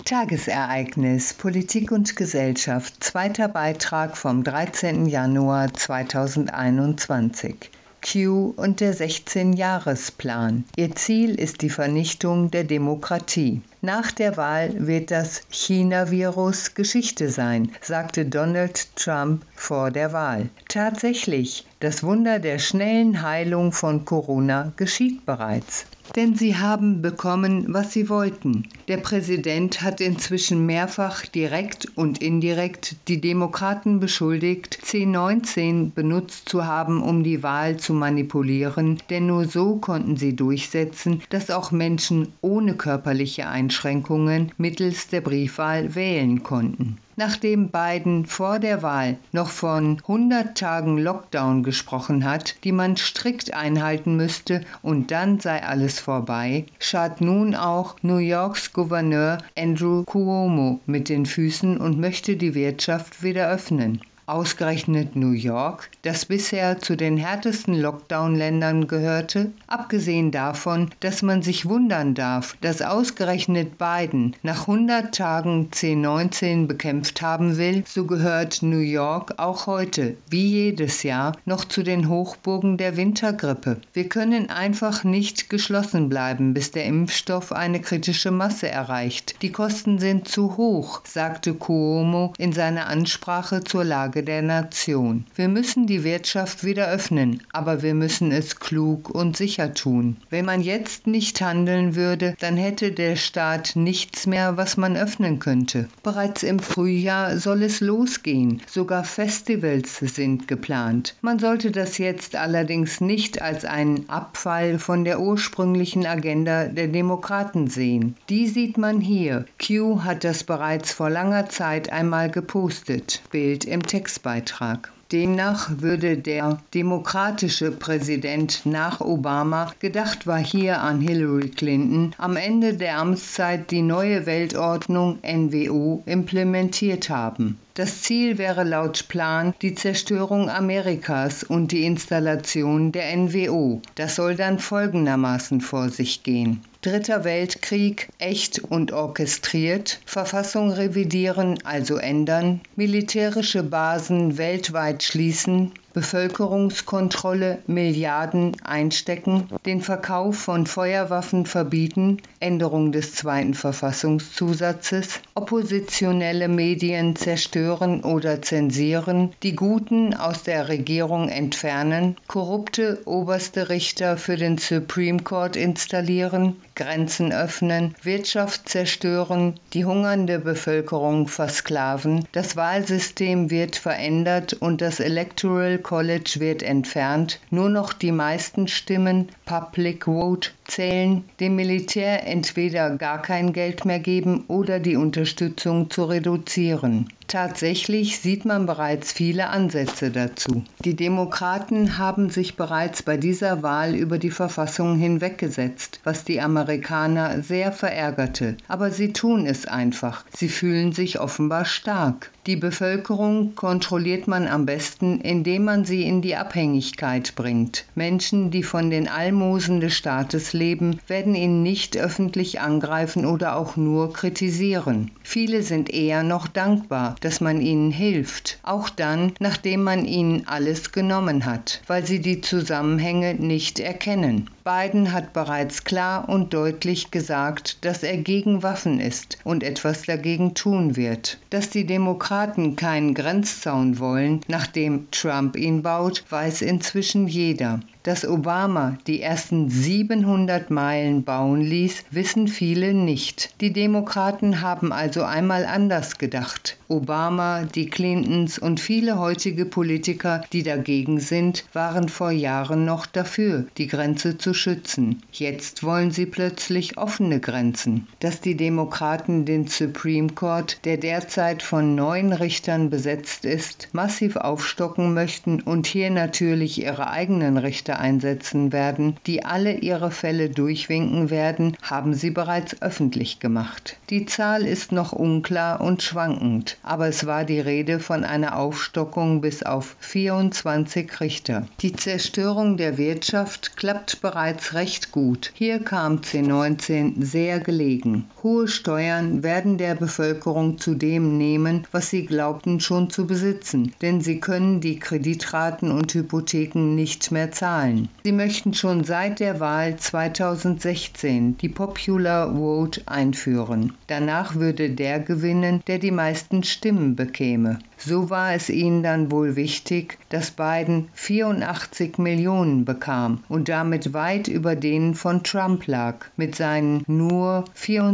Tagesereignis Politik und Gesellschaft, zweiter Beitrag vom 13. Januar 2021. Q und der 16-Jahres-Plan. Ihr Ziel ist die Vernichtung der Demokratie. Nach der Wahl wird das China-Virus Geschichte sein, sagte Donald Trump vor der Wahl. Tatsächlich, das Wunder der schnellen Heilung von Corona geschieht bereits. Denn sie haben bekommen, was sie wollten. Der Präsident hat inzwischen mehrfach direkt und indirekt die Demokraten beschuldigt, C-19 benutzt zu haben, um die Wahl zu manipulieren, denn nur so konnten sie durchsetzen, dass auch Menschen ohne körperliche Einschränkungen mittels der Briefwahl wählen konnten. Nachdem Biden vor der Wahl noch von 100 Tagen Lockdown gesprochen hat, die man strikt einhalten müsste und dann sei alles vorbei, schart nun auch New Yorks Gouverneur Andrew Cuomo mit den Füßen und möchte die Wirtschaft wieder öffnen. Ausgerechnet New York, das bisher zu den härtesten Lockdown-Ländern gehörte, abgesehen davon, dass man sich wundern darf, dass ausgerechnet Biden nach 100 Tagen C-19 bekämpft haben will, so gehört New York auch heute, wie jedes Jahr, noch zu den Hochburgen der Wintergrippe. Wir können einfach nicht geschlossen bleiben, bis der Impfstoff eine kritische Masse erreicht. Die Kosten sind zu hoch, sagte Cuomo in seiner Ansprache zur Lage der Nation. Wir müssen die Wirtschaft wieder öffnen, aber wir müssen es klug und sicher tun. Wenn man jetzt nicht handeln würde, dann hätte der Staat nichts mehr, was man öffnen könnte. Bereits im Frühjahr soll es losgehen. Sogar Festivals sind geplant. Man sollte das jetzt allerdings nicht als einen Abfall von der ursprünglichen Agenda der Demokraten sehen. Die sieht man hier. Q hat das bereits vor langer Zeit einmal gepostet. Bild im Textbeitrag. Demnach würde der demokratische Präsident nach Obama, gedacht war hier an Hillary Clinton, am Ende der Amtszeit die neue Weltordnung NWO implementiert haben. Das Ziel wäre laut Plan die Zerstörung Amerikas und die Installation der NWO. Das soll dann folgendermaßen vor sich gehen. Dritter Weltkrieg, echt und orchestriert, Verfassung revidieren, also ändern, militärische Basen weltweit schließen, Bevölkerungskontrolle Milliarden einstecken, den Verkauf von Feuerwaffen verbieten, Änderung des 2. Verfassungszusatzes, oppositionelle Medien zerstören oder zensieren, die Guten aus der Regierung entfernen, korrupte oberste Richter für den Supreme Court installieren, Grenzen öffnen, Wirtschaft zerstören, die hungernde Bevölkerung versklaven, das Wahlsystem wird verändert und das Electoral College wird entfernt, nur noch die meisten Stimmen, Public Vote, zählen, dem Militär entweder gar kein Geld mehr geben oder die Unterstützung zu reduzieren. Tatsächlich sieht man bereits viele Ansätze dazu. Die Demokraten haben sich bereits bei dieser Wahl über die Verfassung hinweggesetzt, was die Amerikaner sehr verärgerte. Aber sie tun es einfach. Sie fühlen sich offenbar stark. Die Bevölkerung kontrolliert man am besten, indem man sie in die Abhängigkeit bringt. Menschen, die von den Almosen des Staates leben, werden ihn nicht öffentlich angreifen oder auch nur kritisieren. Viele sind eher noch dankbar, dass man ihnen hilft, auch dann, nachdem man ihnen alles genommen hat, weil sie die Zusammenhänge nicht erkennen. Biden hat bereits klar und deutlich gesagt, dass er gegen Waffen ist und etwas dagegen tun wird. Dass die Demokraten keinen Grenzzaun wollen, nachdem Trump ihn baut, weiß inzwischen jeder. Dass Obama die ersten 700 Meilen bauen ließ, wissen viele nicht. Die Demokraten haben also einmal anders gedacht. Obama, die Clintons und viele heutige Politiker, die dagegen sind, waren vor Jahren noch dafür, die Grenze zu schützen. Jetzt wollen sie plötzlich offene Grenzen. Dass die Demokraten den Supreme Court, der derzeit von 9 Richtern besetzt ist, massiv aufstocken möchten und hier natürlich ihre eigenen Richter Richter einsetzen werden, die alle ihre Fälle durchwinken werden, haben sie bereits öffentlich gemacht. Die Zahl ist noch unklar und schwankend, aber es war die Rede von einer Aufstockung bis auf 24 Richter. Die Zerstörung der Wirtschaft klappt bereits recht gut. Hier kam C19 sehr gelegen. Hohe Steuern werden der Bevölkerung zu dem nehmen, was sie glaubten schon zu besitzen, denn sie können die Kreditraten und Hypotheken nicht mehr zahlen. Sie möchten schon seit der Wahl 2016 die Popular Vote einführen. Danach würde der gewinnen, der die meisten Stimmen bekäme. So war es ihnen dann wohl wichtig, dass Biden 84 Millionen bekam und damit weit über denen von Trump lag, mit seinen nur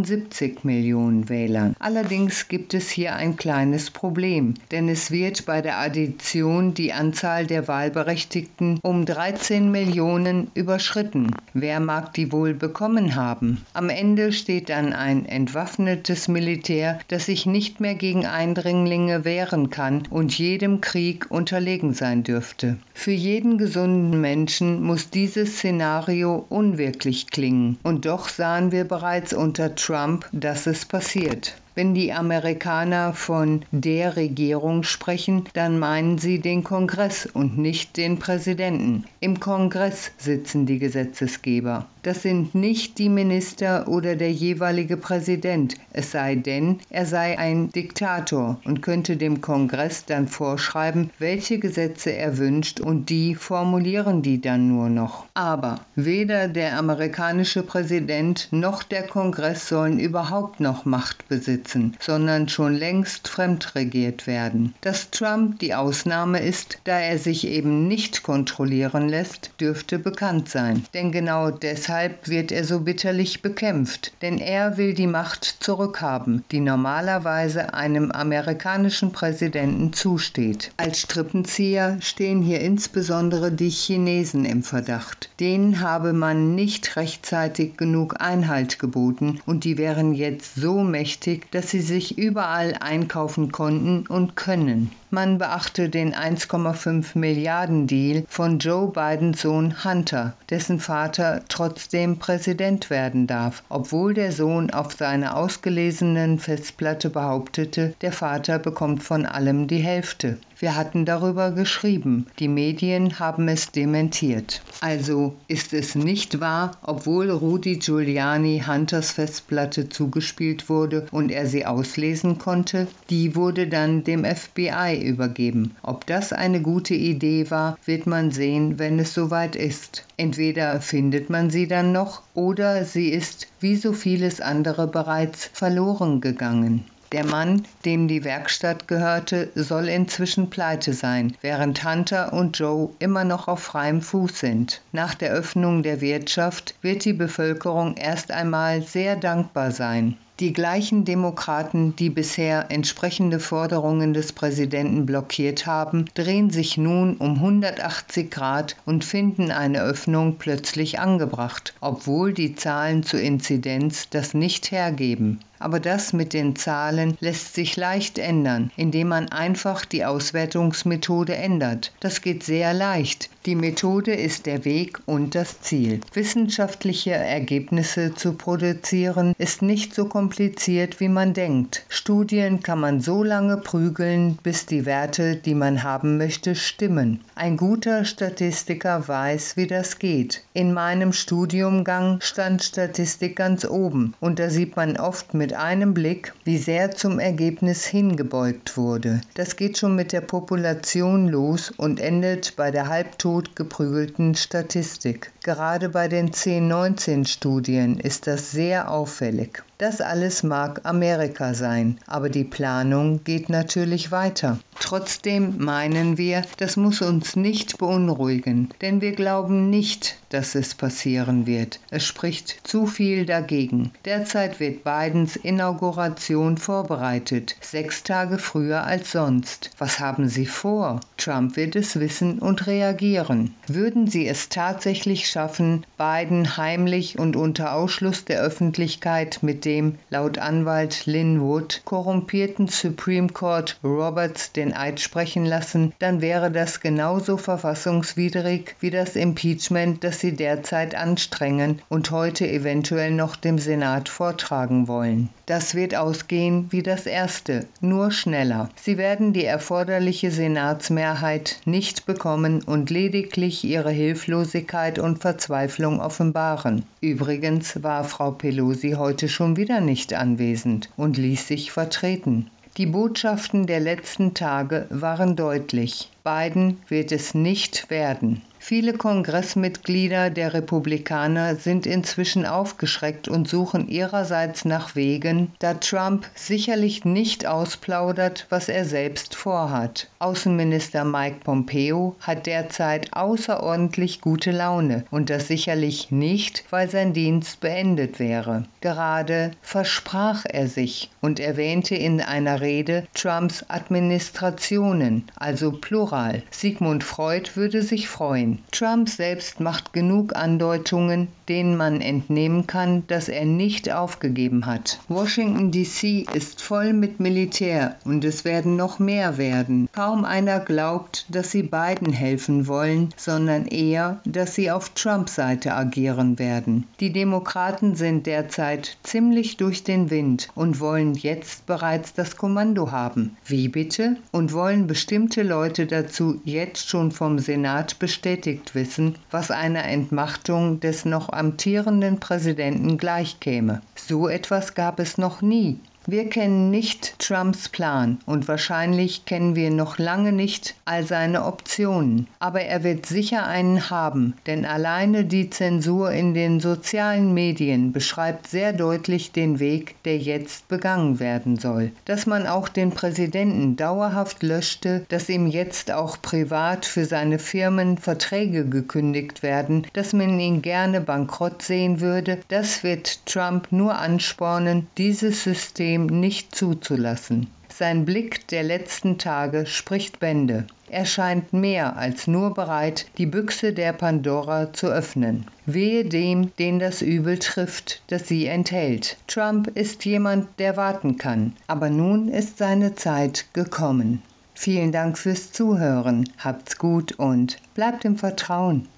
74 Millionen Wählern. Allerdings gibt es hier ein kleines Problem, denn es wird bei der Addition die Anzahl der Wahlberechtigten um 13 Millionen überschritten. Wer mag die wohl bekommen haben? Am Ende steht dann ein entwaffnetes Militär, das sich nicht mehr gegen Eindringlinge wehren kann und jedem Krieg unterlegen sein dürfte. Für jeden gesunden Menschen muss dieses Szenario unwirklich klingen, und doch sahen wir bereits unter Trump, dass es passiert. Wenn die Amerikaner von der Regierung sprechen, dann meinen sie den Kongress und nicht den Präsidenten. Im Kongress sitzen die Gesetzgeber. Das sind nicht die Minister oder der jeweilige Präsident, es sei denn, er sei ein Diktator und könnte dem Kongress dann vorschreiben, welche Gesetze er wünscht, und die formulieren die dann nur noch. Aber weder der amerikanische Präsident noch der Kongress sollen überhaupt noch Macht besitzen, sondern schon längst fremdregiert werden. Dass Trump die Ausnahme ist, da er sich eben nicht kontrollieren lässt, dürfte bekannt sein. Denn genau deshalb wird er so bitterlich bekämpft, denn er will die Macht zurückhaben, die normalerweise einem amerikanischen Präsidenten zusteht. Als Strippenzieher stehen hier insbesondere die Chinesen im Verdacht. Denen habe man nicht rechtzeitig genug Einhalt geboten, und die wären jetzt so mächtig, dass sie sich überall einkaufen konnten und können. Man beachte den 1,5 Milliarden Deal von Joe Bidens Sohn Hunter, dessen Vater trotzdem Präsident werden darf, obwohl der Sohn auf seiner ausgelesenen Festplatte behauptete, der Vater bekommt von allem die Hälfte. Wir hatten darüber geschrieben. Die Medien haben es dementiert. Also ist es nicht wahr, obwohl Rudy Giuliani Hunters Festplatte zugespielt wurde und er sie auslesen konnte? Die wurde dann dem FBI übergeben. Ob das eine gute Idee war, wird man sehen, wenn es soweit ist. Entweder findet man sie dann noch, oder sie ist, wie so vieles andere, bereits verloren gegangen. Der Mann, dem die Werkstatt gehörte, soll inzwischen pleite sein, während Hunter und Joe immer noch auf freiem Fuß sind. Nach der Öffnung der Wirtschaft wird die Bevölkerung erst einmal sehr dankbar sein. Die gleichen Demokraten, die bisher entsprechende Forderungen des Präsidenten blockiert haben, drehen sich nun um 180 Grad und finden eine Öffnung plötzlich angebracht, obwohl die Zahlen zur Inzidenz das nicht hergeben. Aber das mit den Zahlen lässt sich leicht ändern, indem man einfach die Auswertungsmethode ändert. Das geht sehr leicht. Die Methode ist der Weg und das Ziel. Wissenschaftliche Ergebnisse zu produzieren ist nicht so kompliziert, wie man denkt. Studien kann man so lange prügeln, bis die Werte, die man haben möchte, stimmen. Ein guter Statistiker weiß, wie das geht. In meinem Studiumgang stand Statistik ganz oben, und da sieht man oft mit einem Blick, wie sehr zum Ergebnis hingebeugt wurde. Das geht schon mit der Population los und endet bei der halbtot geprügelten Statistik. Gerade bei den C19-Studien ist das sehr auffällig. Das alles mag Amerika sein, aber die Planung geht natürlich weiter. Trotzdem meinen wir, das muss uns nicht beunruhigen, denn wir glauben nicht, dass es passieren wird. Es spricht zu viel dagegen. Derzeit wird Bidens Inauguration vorbereitet, 6 Tage früher als sonst. Was haben Sie vor? Trump wird es wissen und reagieren. Würden Sie es tatsächlich schaffen, Biden heimlich und unter Ausschluss der Öffentlichkeit mit dem, laut Anwalt Lin Wood, korrumpierten Supreme Court Roberts den Eid sprechen lassen, dann wäre das genauso verfassungswidrig wie das Impeachment, das sie derzeit anstrengen und heute eventuell noch dem Senat vortragen wollen. Das wird ausgehen wie das erste, nur schneller. Sie werden die erforderliche Senatsmehrheit nicht bekommen und lediglich ihre Hilflosigkeit und Verzweiflung offenbaren. Übrigens war Frau Pelosi heute schon wieder nicht anwesend und ließ sich vertreten. Die Botschaften der letzten Tage waren deutlich. Biden wird es nicht werden. Viele Kongressmitglieder der Republikaner sind inzwischen aufgeschreckt und suchen ihrerseits nach Wegen, da Trump sicherlich nicht ausplaudert, was er selbst vorhat. Außenminister Mike Pompeo hat derzeit außerordentlich gute Laune und das sicherlich nicht, weil sein Dienst beendet wäre. Gerade versprach er sich und erwähnte in einer Rede Trumps Administrationen, also Plural. Sigmund Freud würde sich freuen. Trump selbst macht genug Andeutungen, denen man entnehmen kann, dass er nicht aufgegeben hat. Washington D.C. ist voll mit Militär und es werden noch mehr werden. Kaum einer glaubt, dass sie Biden helfen wollen, sondern eher, dass sie auf Trumps Seite agieren werden. Die Demokraten sind derzeit ziemlich durch den Wind und wollen jetzt bereits das Kommando haben. Wie bitte? Und wollen bestimmte Leute dazu jetzt schon vom Senat bestätigt wissen, was einer Entmachtung des noch amtierenden Präsidenten gleichkäme. So etwas gab es noch nie. Wir kennen nicht Trumps Plan und wahrscheinlich kennen wir noch lange nicht all seine Optionen. Aber er wird sicher einen haben, denn alleine die Zensur in den sozialen Medien beschreibt sehr deutlich den Weg, der jetzt begangen werden soll. Dass man auch den Präsidenten dauerhaft löschte, dass ihm jetzt auch privat für seine Firmen Verträge gekündigt werden, dass man ihn gerne bankrott sehen würde, das wird Trump nur anspornen, dieses System nicht zuzulassen. Sein Blick der letzten Tage spricht Bände. Er scheint mehr als nur bereit, die Büchse der Pandora zu öffnen. Wehe dem, den das Übel trifft, das sie enthält. Trump ist jemand, der warten kann, aber nun ist seine Zeit gekommen. Vielen Dank fürs Zuhören, habt's gut und bleibt im Vertrauen.